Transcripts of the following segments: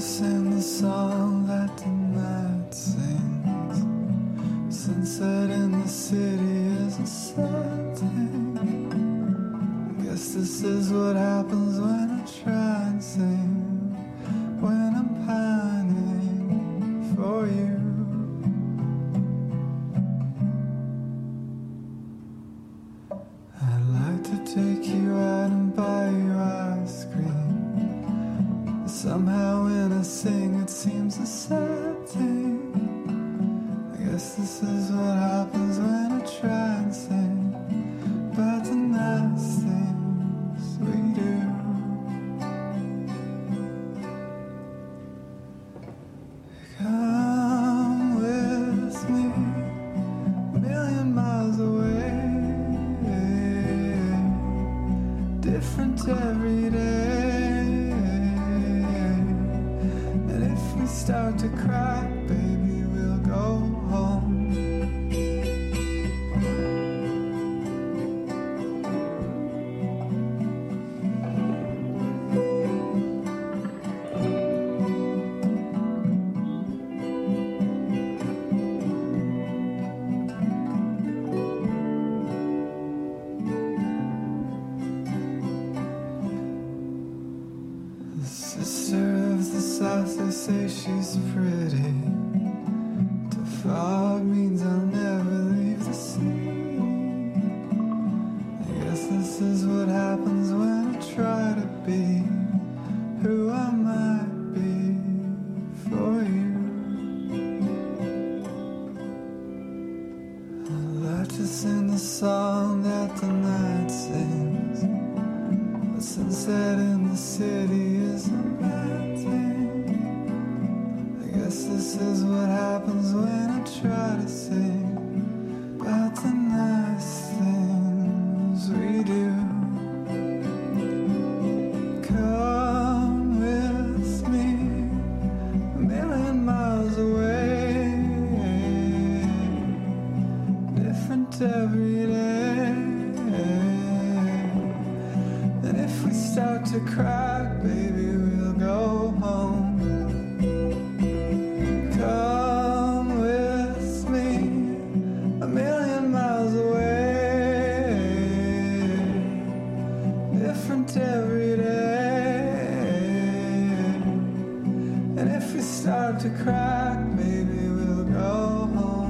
sing the song that the night sings. Sunset in the city is a sad thing. I guess this is what happens when I try and sing, when I'm pining for you. I'd like to take you out and buy you ice cream. Somehow when I sing it seems a sad thing. I guess this is what happens when I try and sing about the nice things we do. Come with me a million miles away, different every day. Start to cry, baby, we'll go home. The sister of the south, they say she's pretty. To fog means I'll never leave the sea. I guess this is what happens when I try to be who I might be for you. I like to sing the song that the night sings, but sunset in the city is a bad thing. I guess this is what happens when I try to sing about the nice things we do. Come with me a million miles away, different every day. And if we start to cry, baby, we'll go home. Come with me a million miles away, different every day. And if we start to cry, baby, we'll go home.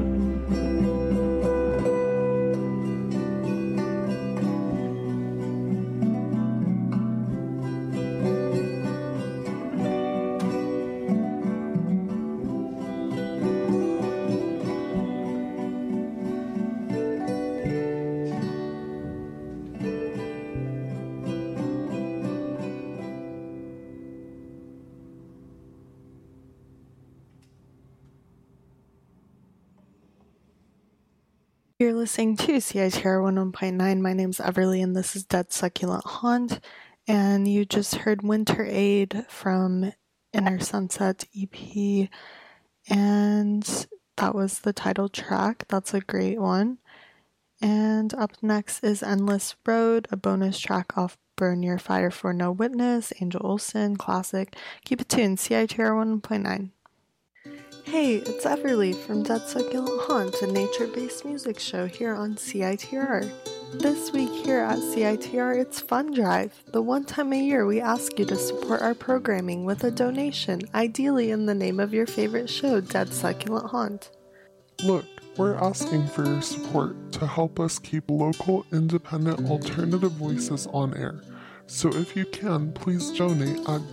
You're listening to CITR 101.9. My name's Everly, and this is Dead Succulent Haunt. And you just heard Winter Aid from Inner Sunset EP, and that was the title track. That's a great one. And up next is Endless Road, a bonus track off Burn Your Fire for No Witness, Angel Olsen, classic. Keep it tuned, CITR 101.9. Hey, it's Everly from Dead Succulent Haunt, a nature-based music show here on CITR. This week here at CITR, it's Fund Drive. The one time a year we ask you to support our programming with a donation, ideally in the name of your favorite show, Dead Succulent Haunt. Look, we're asking for your support to help us keep local, independent, alternative voices on air. So if you can, please donate at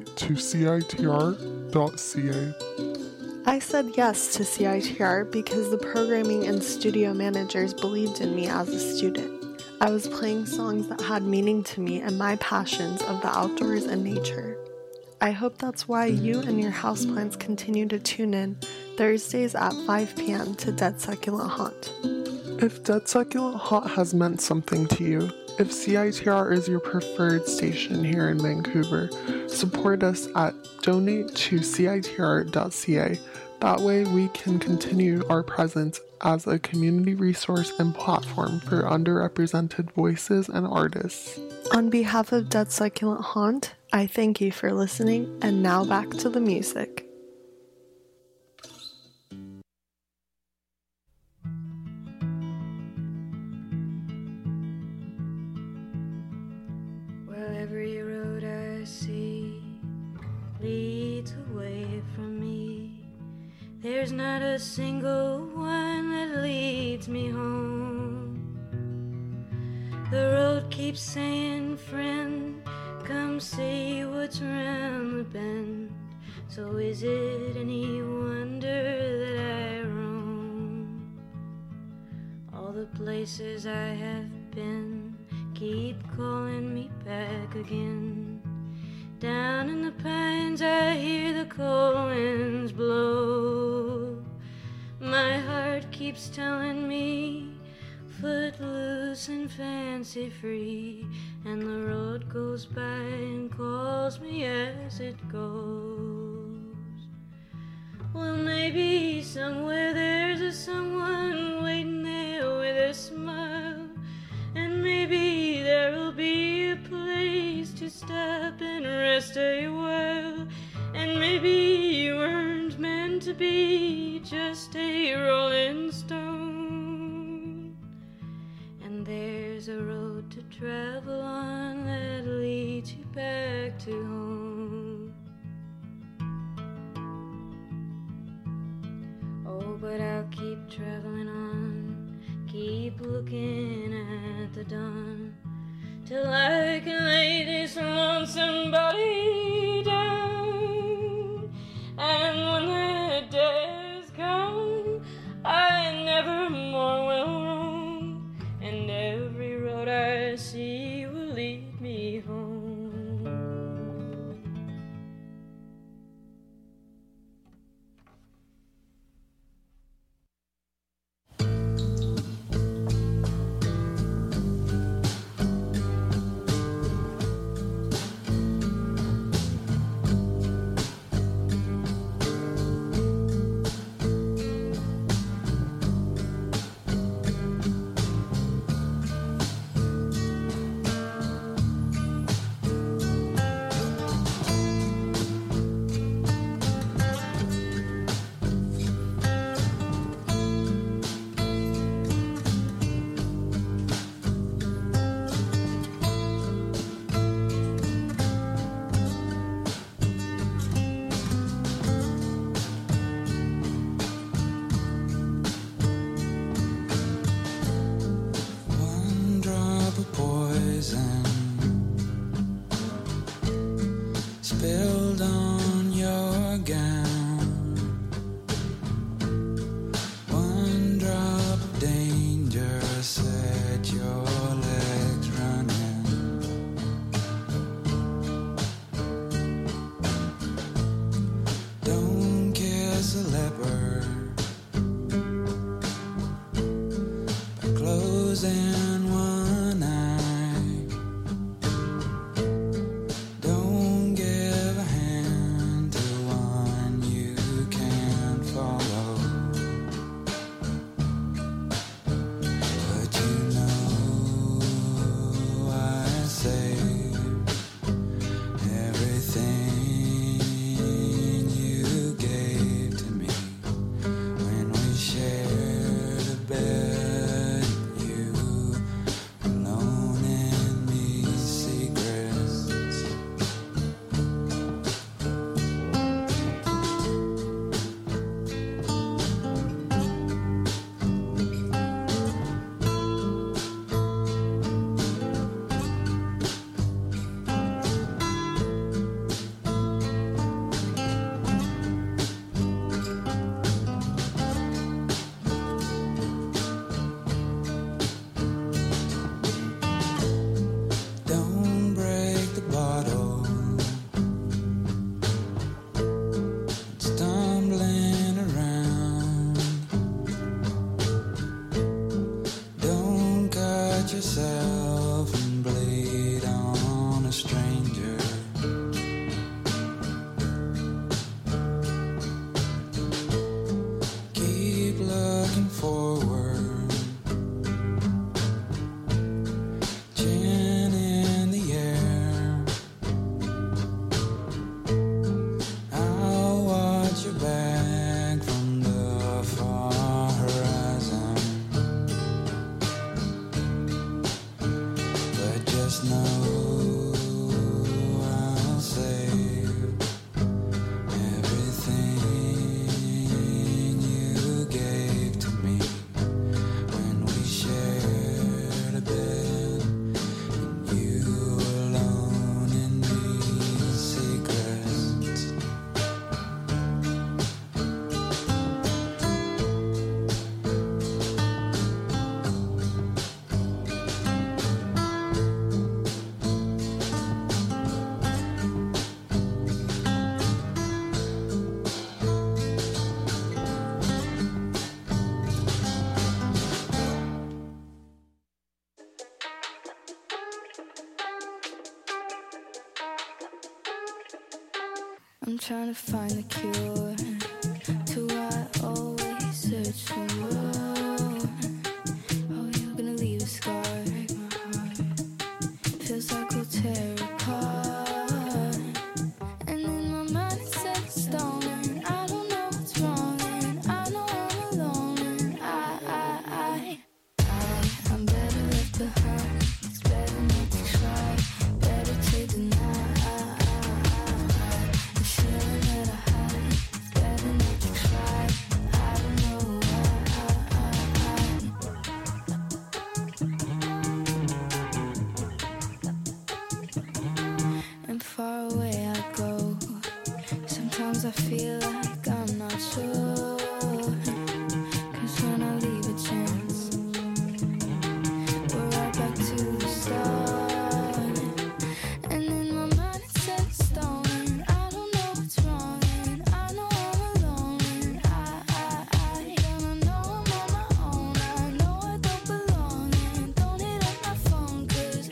donate.citr.ca. I said yes to CITR because the programming and studio managers believed in me as a student. I was playing songs that had meaning to me and my passions of the outdoors and nature. I hope that's why you and your houseplants continue to tune in Thursdays at 5 p.m. to Dead Succulent Haunt. If Dead Succulent Haunt has meant something to you, if CITR is your preferred station here in Vancouver, support us at donate.citr.ca. That way, we can continue our presence as a community resource and platform for underrepresented voices and artists. On behalf of Dead Succulent Haunt, I thank you for listening, and now back to the music. Well, every road I see leads away from me. There's not a single one that leads me home. The road keeps saying, friend, come see what's round the bend. So is it any wonder that I roam? All the places I have been keep calling me back again. Down in the pines I hear the cold winds blow. My heart keeps telling me, footloose and fancy free, and the road goes by and calls me as it goes. Well, maybe somewhere there's a someone waiting there with a smile, and maybe there'll be a place to stop and rest a while, and maybe you weren't meant to be just a rolling stone. And there's a road to travel on that leads you back to home. Oh, but I'll keep traveling on, keep looking at the dawn, till I can lay this lonesome body down. And when that day is gone, I never more will roam, and every road I see will lead me home. Spilled on your gown, one drop of danger set your legs running. Don't kiss a leopard by closing one eye. Don't give I'm trying to find a cure to why I always search for more. Oh, you're gonna leave a scar, break my heart. Feels like we'll tear apart. And in my mind it's set in stone, and I don't know what's wrong, and I know I'm alone, and I'm better left behind. It's better not to try, better to deny. The feeling that I hide, it's better not to try. I don't know why. And far away I go. Sometimes I feel like I'm not sure. 'Cause when I leave a chance, we're right back to the start. And in my mind it's set in stone, and I don't know what's wrong, and I know I'm alone, and gonna know I'm on my own. I know I don't belong, and don't hit up my phone, 'cause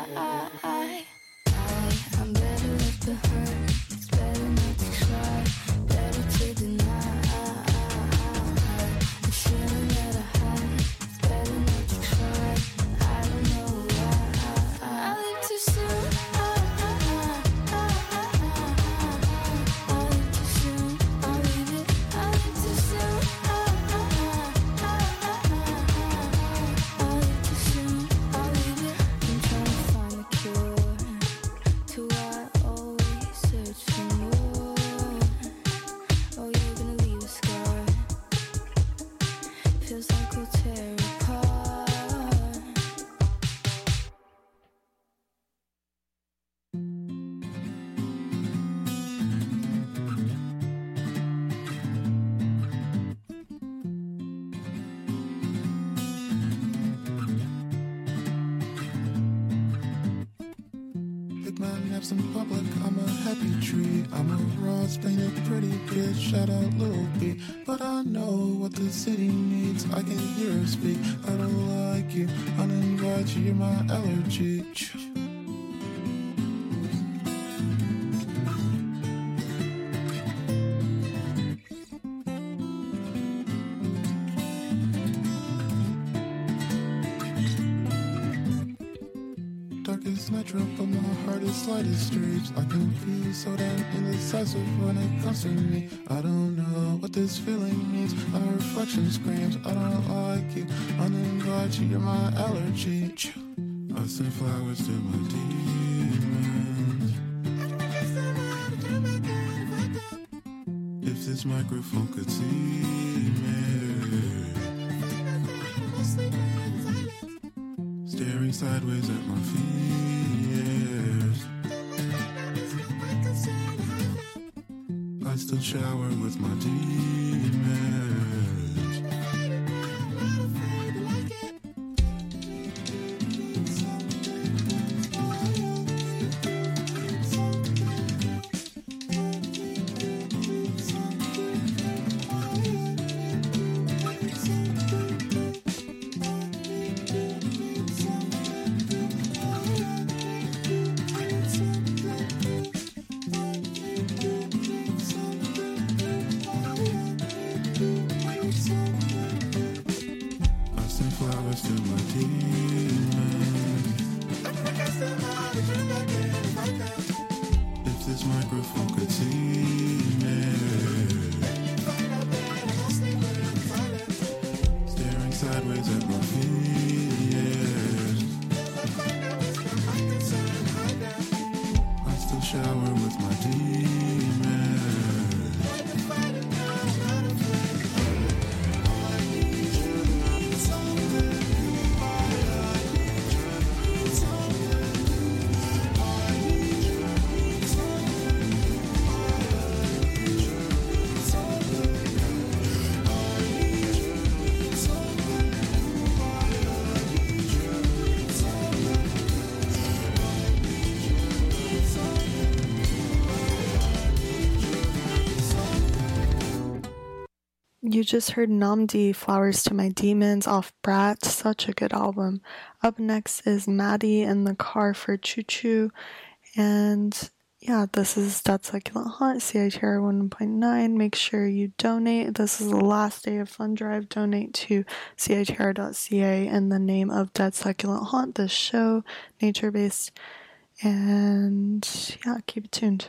I'm better left behind. It's better not to try, better to deny. The feeling that I hide, it's better not to try. I don't know why. I leave too soon. I leave too soon. I'll leave it. I leave too soon. I leave too soon. I'll leave it. I'm trying to find a cure to why I always search for more. Oh, you're gonna leave a scar. Feels like we'll tear apart. Take my naps in public, I'm a happy tree. I'm a Ross, painted pretty good, shout out Lil B. But I know what the city needs, I can hear her speak. I don't like you, uninvite you, you're my allergy. Darkest metro, but my heart is light as streets. I can be so damn indecisive when it comes to me. I don't know what this feeling means. My reflection screams, I don't like you, uninvite you, you're my allergy. I send flowers to my demons. If this microphone could see me, staring sideways at my fears. I still shower with my demons. You just heard Namdi, Flowers to My Demons off Brat, such a good album. Up next is Maddie in the Car for Choo Choo, and yeah, this is Dead Succulent Haunt, CITR 1.9. Make sure you donate. This is the last day of fund drive. Donate to CITR.ca in the name of Dead Succulent Haunt, this show, nature based. And yeah, keep it tuned.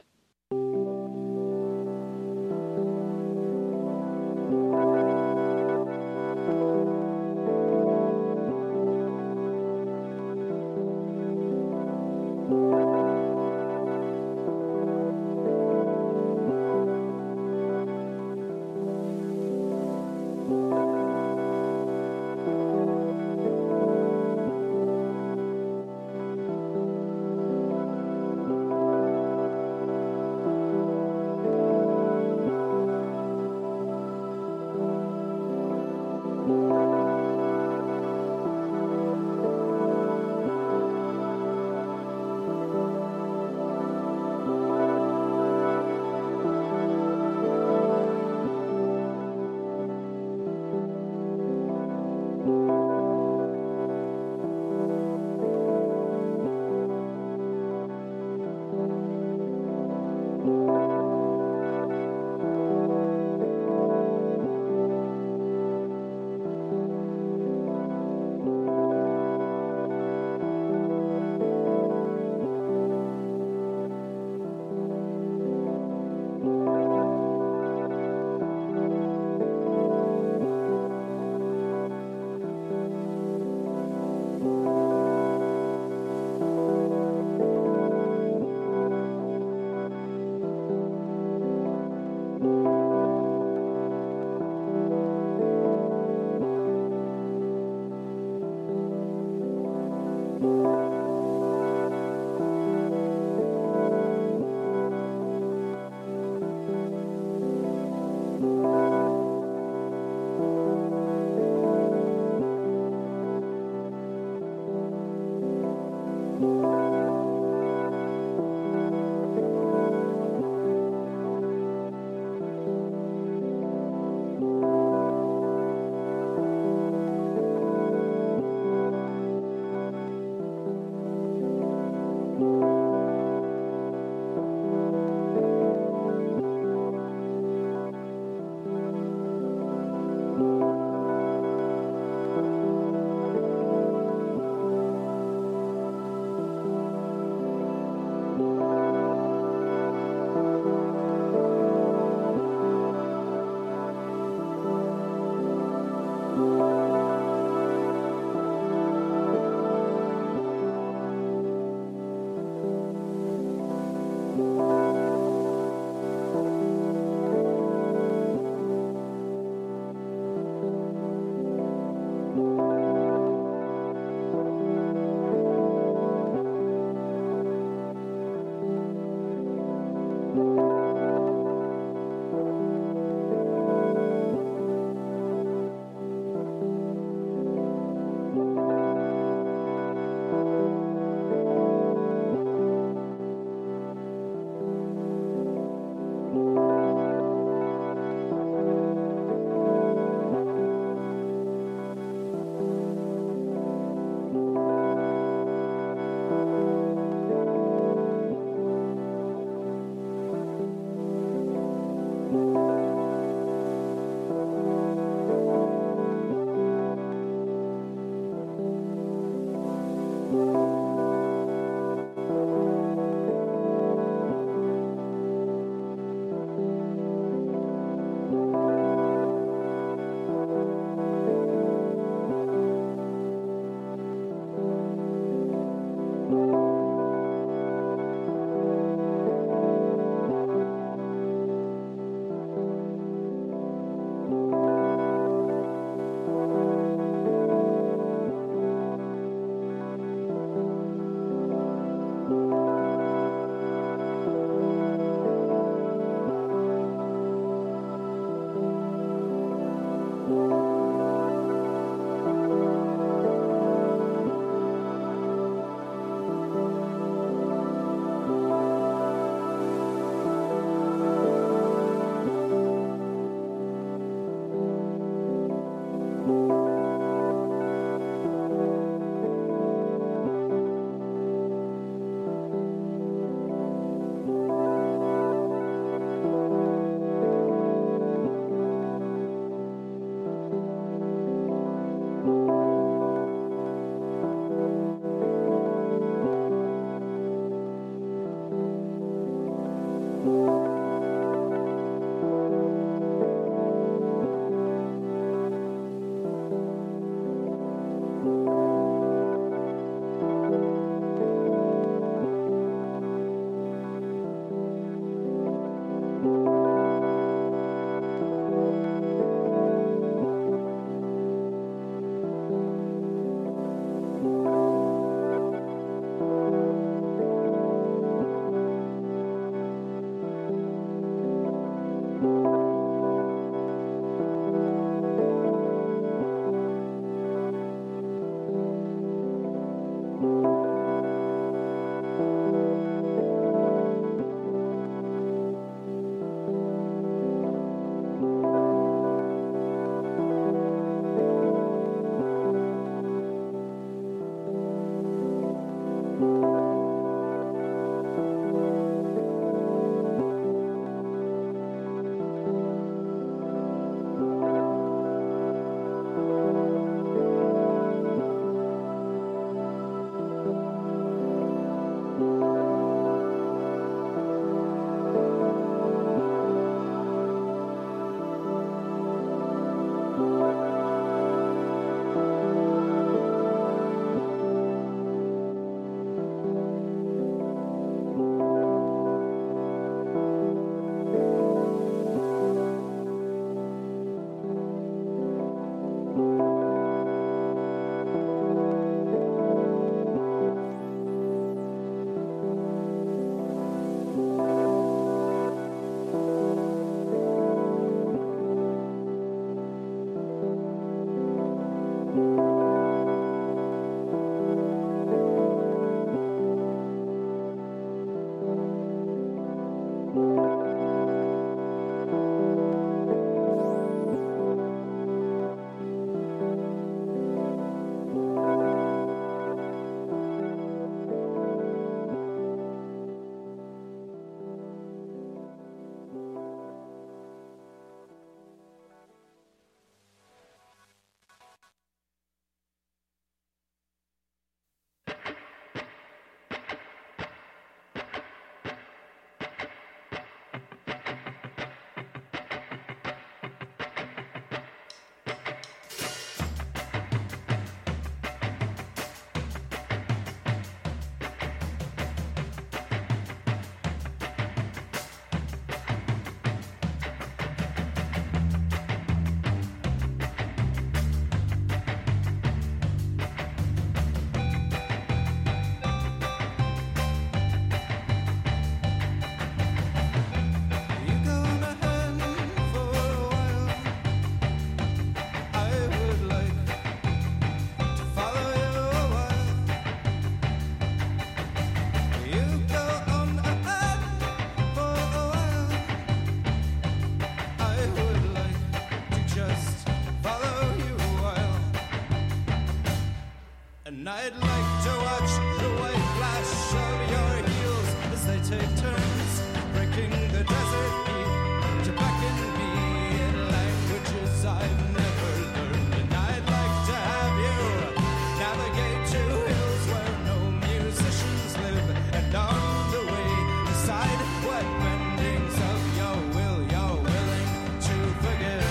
And I'd like to watch the white flash of your heels as they take turns breaking the desert heat to beckon me in languages I've never learned. And I'd like to have you navigate to hills where no musicians live, and on the way decide what bendings of your will you're willing to forgive.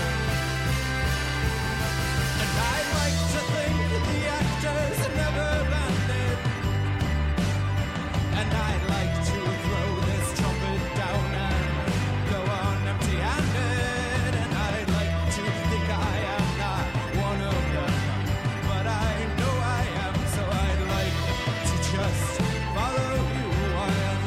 And I'd like to think the actors never bended, and I'd like to throw this trumpet down and go on empty-handed. And I'd like to think I am not one of them, but I know I am, so I'd like to just follow you while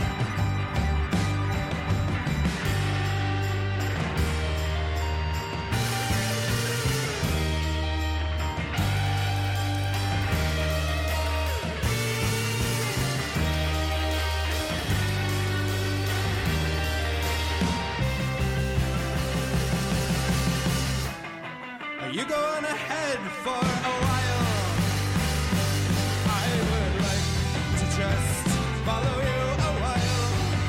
you go on ahead for a while. I would like to just follow you a while.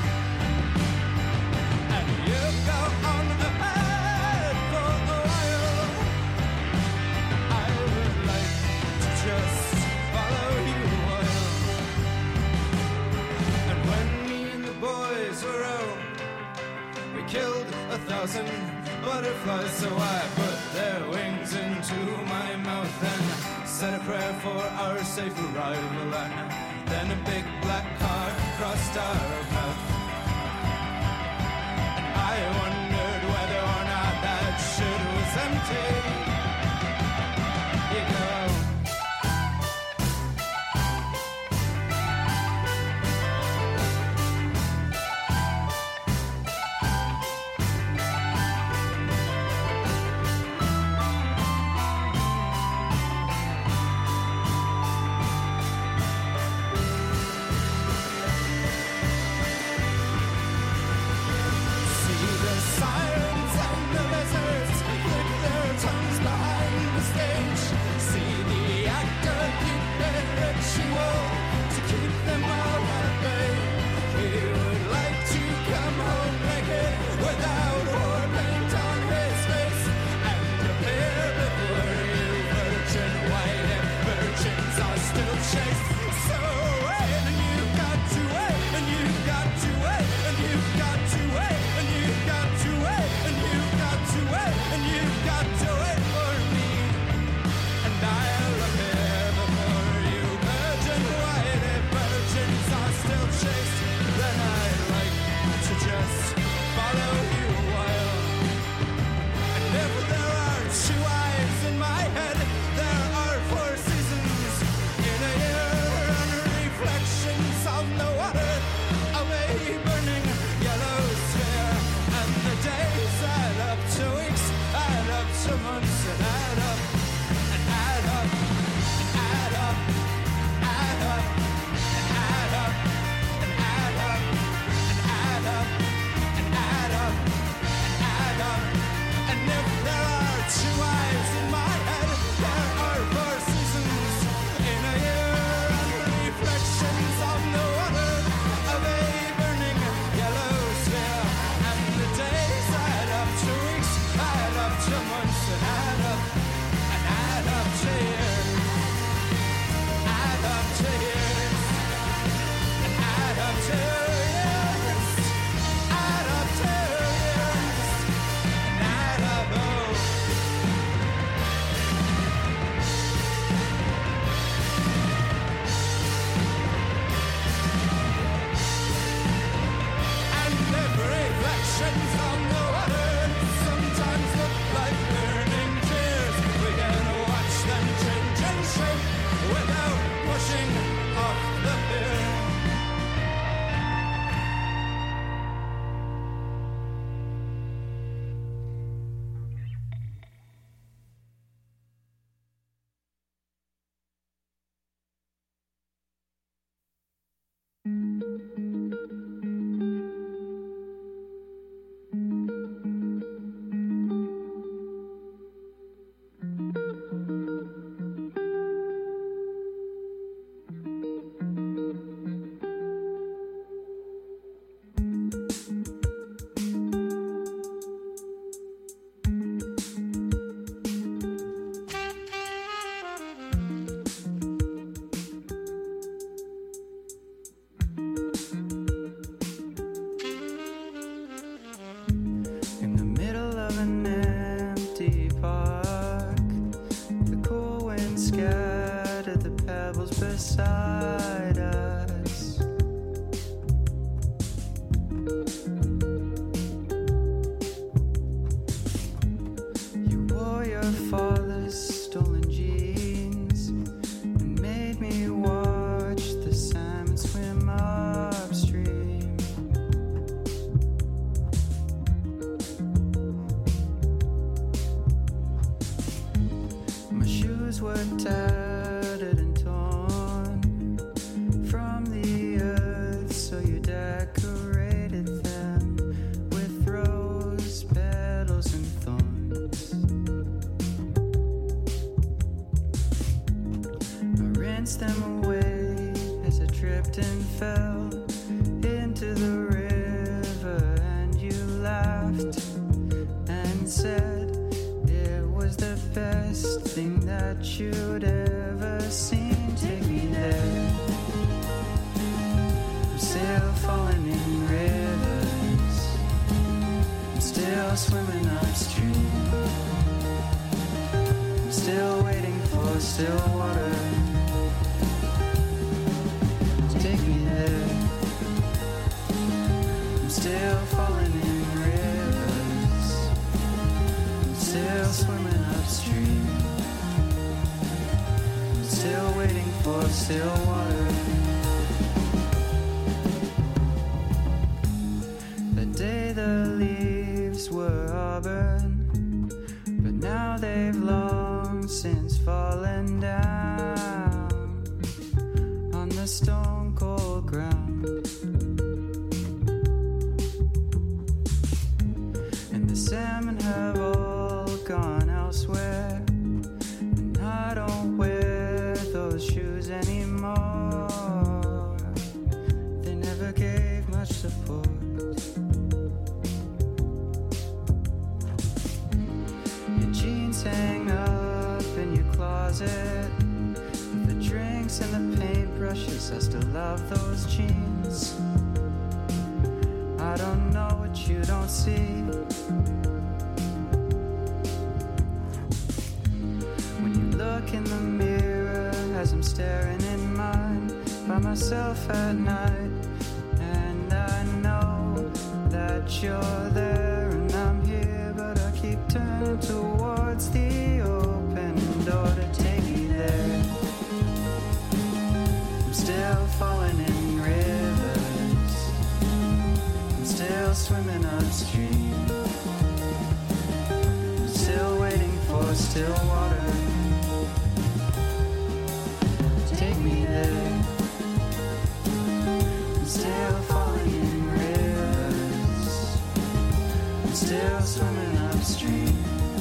And you go on ahead for a while. I would like to just follow you a while. And when me and the boys were out, we killed 1,000 butterflies, so I put their wings into my mouth and said a prayer for our safe arrival. And then a big black car crossed our path, and I wondered whether or not that shit was empty. You go. decorated them with rose petals and thorns. I rinsed them away as I tripped and fell into the river, and you laughed and said it was the best thing that you'd ever seen. Take me there. I'm still falling in rivers. I'm still swimming upstream. I'm still waiting for still water. Take me there. I'm still falling in rivers. I'm still swimming upstream. I'm still waiting for still water. The day the leaves were auburn, but now they've long since fallen down on the stone cold ground. And the salmon have all gone elsewhere, and I don't wear those shoes anymore. They never gave much support. Your jeans hang up in your closet with the drinks and the paintbrushes. I still love those jeans. I don't know what you don't see. When you look in the mirror as I'm staring in mine by myself at night, and I know that you're there and I'm here, but I keep turning towards the open door to take me there. I'm still falling in rivers. I'm still swimming upstream. I'm still waiting for still water. Take me there. I'm still falling in rivers. I'm still swimming upstream.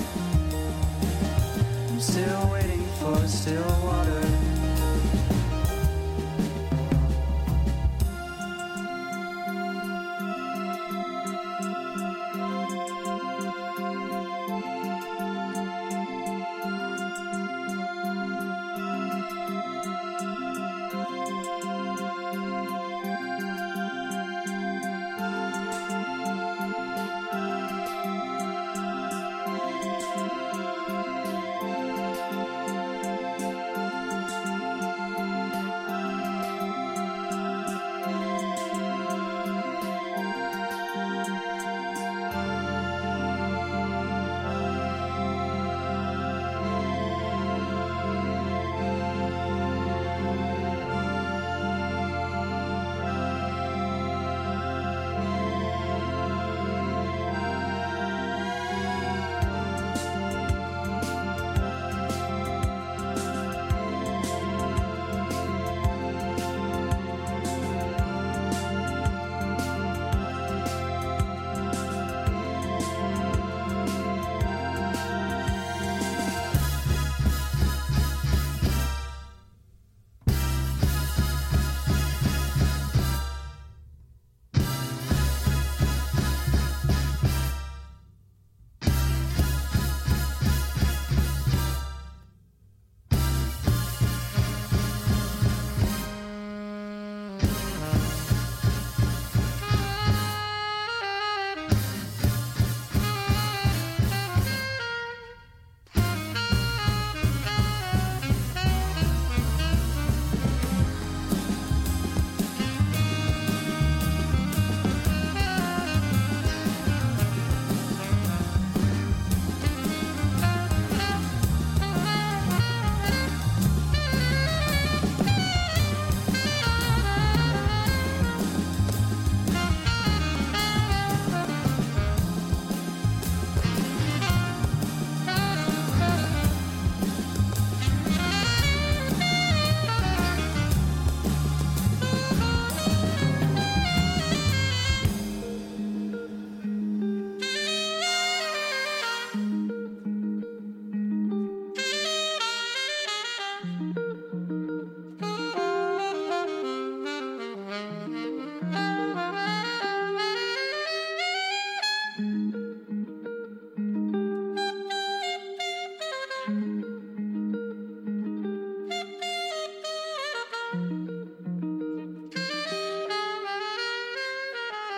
I'm still waiting for still water.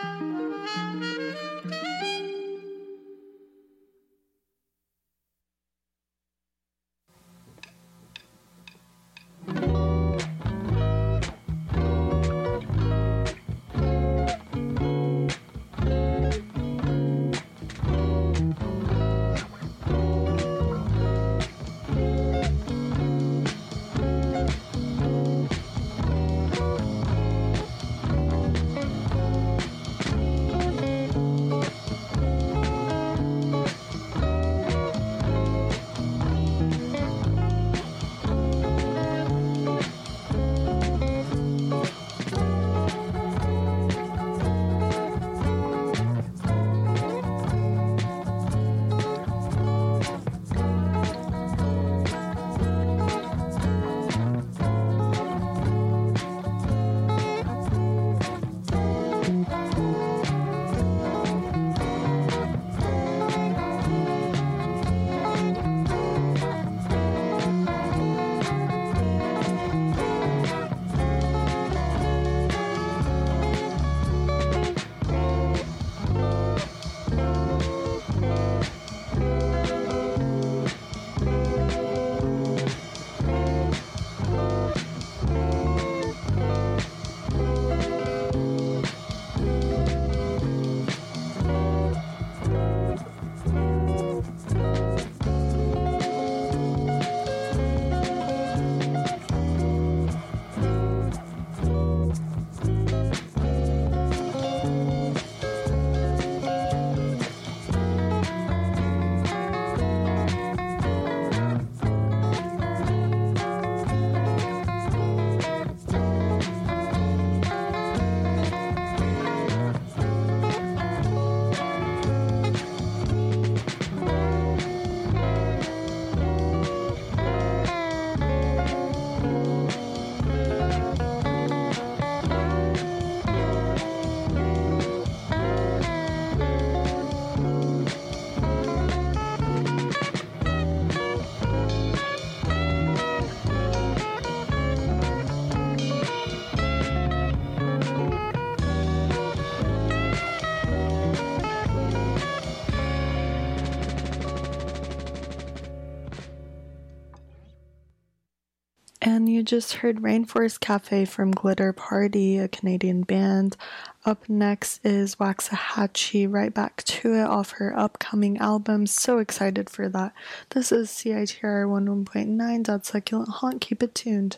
And you just heard Rainforest Cafe from Glitter Party, a Canadian band. Up next is Waxahachie, Right Back to It, off her upcoming album. So excited for that. This is CITR 101.9, Dead Succulent Haunt. Keep it tuned.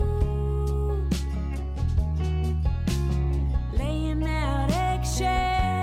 Laying out eggshells.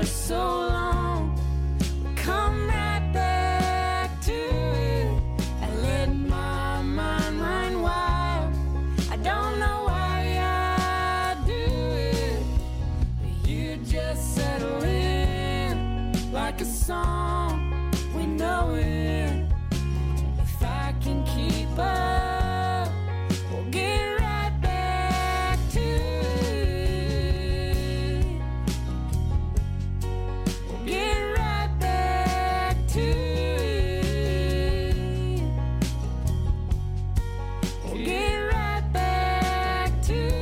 so long. Come right back to it. I let my mind run wild. I don't know why I do it, but you just settle in like a song. We know it. If I can keep up, we'll get right back to it. We'll get right back to it. We'll get right back to it.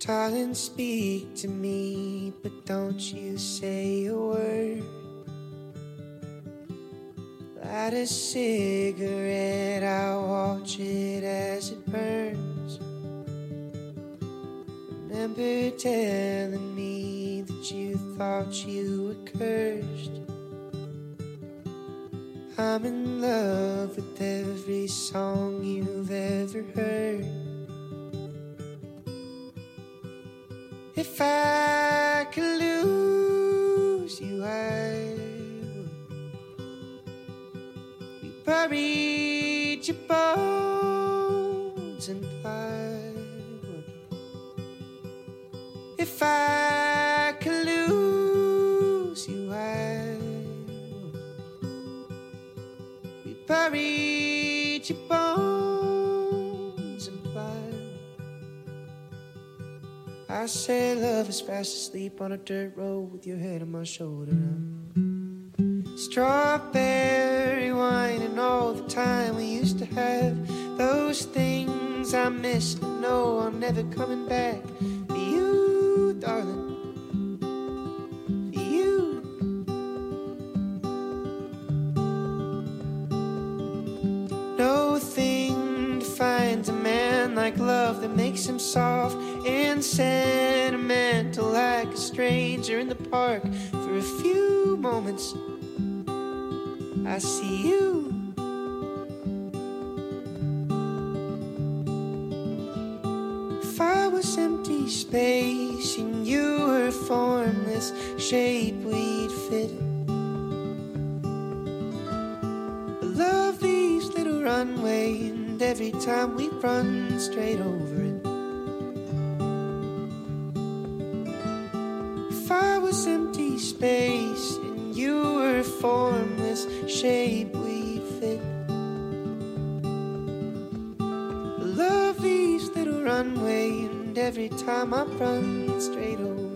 Darling, speak to me, but don't you say a word. Light a cigarette, I'll watch it as it burns. Remember telling me that you thought you were cursed. I'm in love with every song you've ever heard. If I could lose you, I would. We buried your bones in plywood. If I could lose you, I would. We buried your bones in plywood. I say love is fast asleep on a dirt road with your head on my shoulder. Strawberry wine and all the time we used to have. Those things I miss, but no, I'm never coming back. For you, darling, for you. No thing defines a man like love that makes him soft and sentimental like a stranger in the park. For a few moments I see you. If I was empty space and you were a formless shape, we'd fit in. A lovely's little runway, and every time we run straight over it. If I was empty space and you were a formless shape, we'd fit. A lovely's little runway, and every time I run straight over it.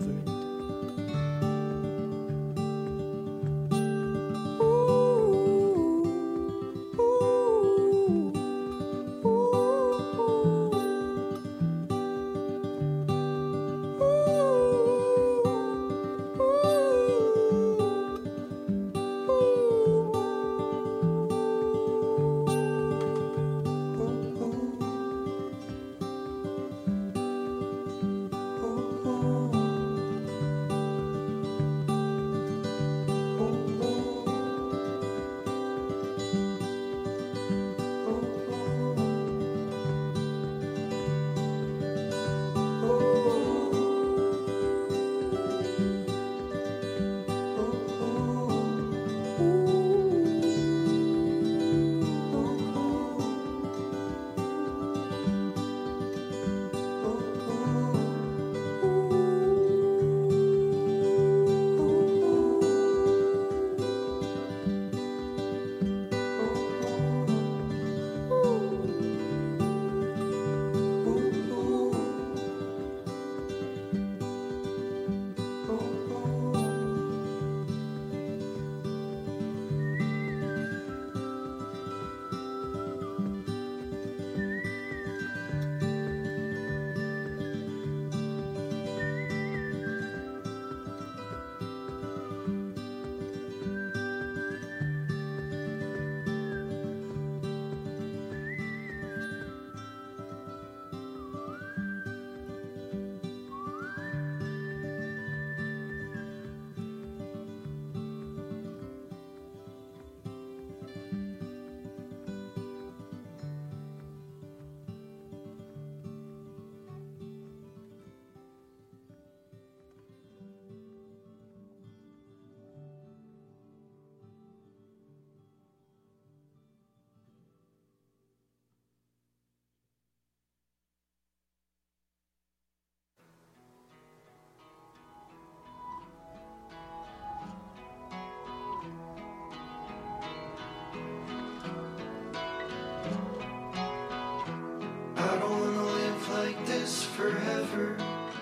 forever,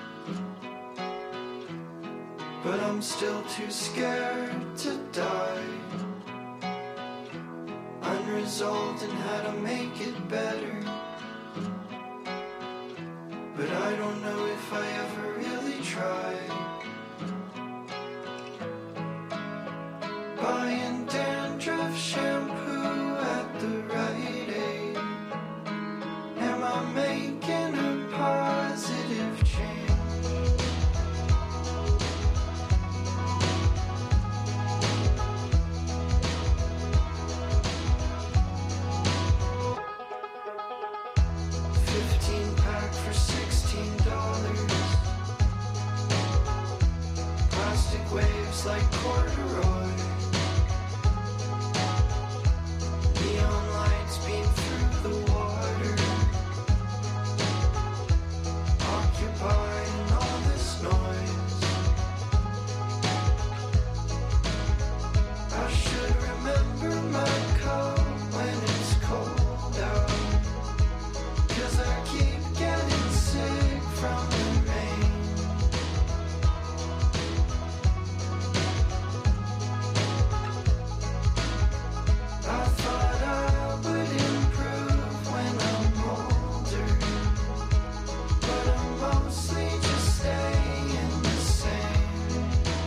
but I'm still too scared to die. Unresolved in how to make it better, but I don't know if I $18. Plastic waves like corduroy. Neon lights beam through the water. Occupying all this noise. I should remember my coat when it's cold out. 'Cause I keep getting sick from the rain. I thought I would improve when I'm older, but I'm mostly just staying the same.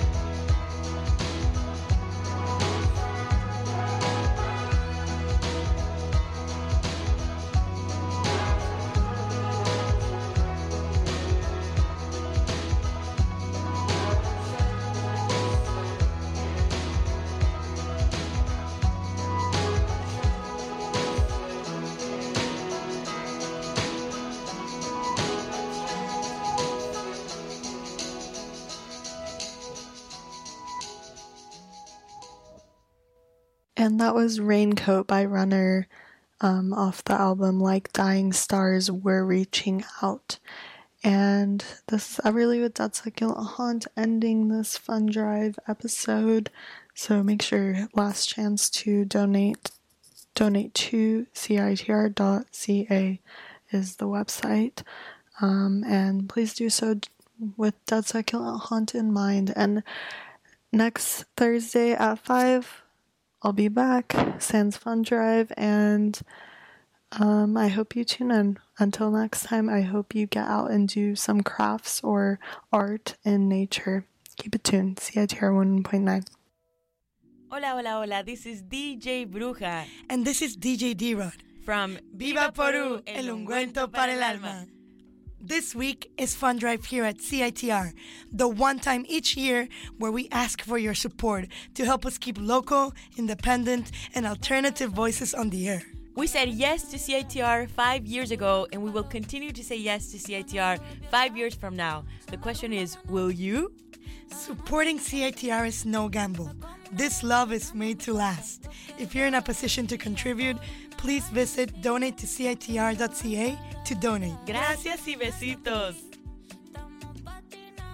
And that was Raincoat by Runner off the album Like Dying Stars, We're Reaching Out. And this is Everly with That Succulent Haunt ending this fun drive episode. So make sure, last chance to donate to CITR.ca is the website. And please do so with Dead Succulent Haunt in mind. And next Thursday at 5, I'll be back, Sans Fun Drive, and I hope you tune in. Until next time, I hope you get out and do some crafts or art in nature. Keep it tuned, CITR 1.9. Hola, hola, hola, this is DJ Bruja. And this is DJ D-Rod. From Viva Porú, el ungüento para el alma. This week is Fun Drive here at CITR, the one time each year where we ask for your support to help us keep local, independent, and alternative voices on the air. We said yes to CITR 5 years ago, and we will continue to say yes to CITR 5 years from now. The question is, will you? Supporting CITR is no gamble. This love is made to last. If you're in a position to contribute, please visit donate to CITR.ca to donate. Gracias y besitos.